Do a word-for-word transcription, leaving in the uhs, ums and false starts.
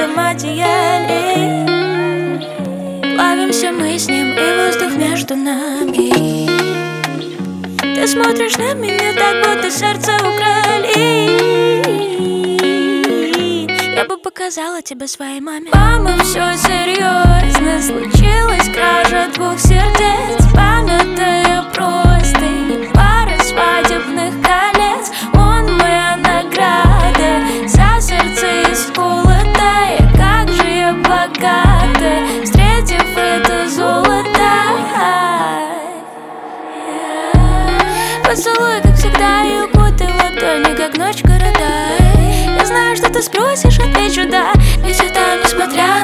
одеяле. Плавимся мы с ним, и воздух между нами. Ты смотришь на меня так, будто сердце украли. Я бы показала тебя своей маме. Мама, все серьезно, случилась кража двух сердец. Памятая просто не пара свадебных колец. Он моя награда, за сердце исколотая. Как же я богата, встретив это золото. Поцелуй, как всегда, и укутай в ладони, как ночь города. Я знаю, что ты спросишь, отвечу да, ведь это несмотря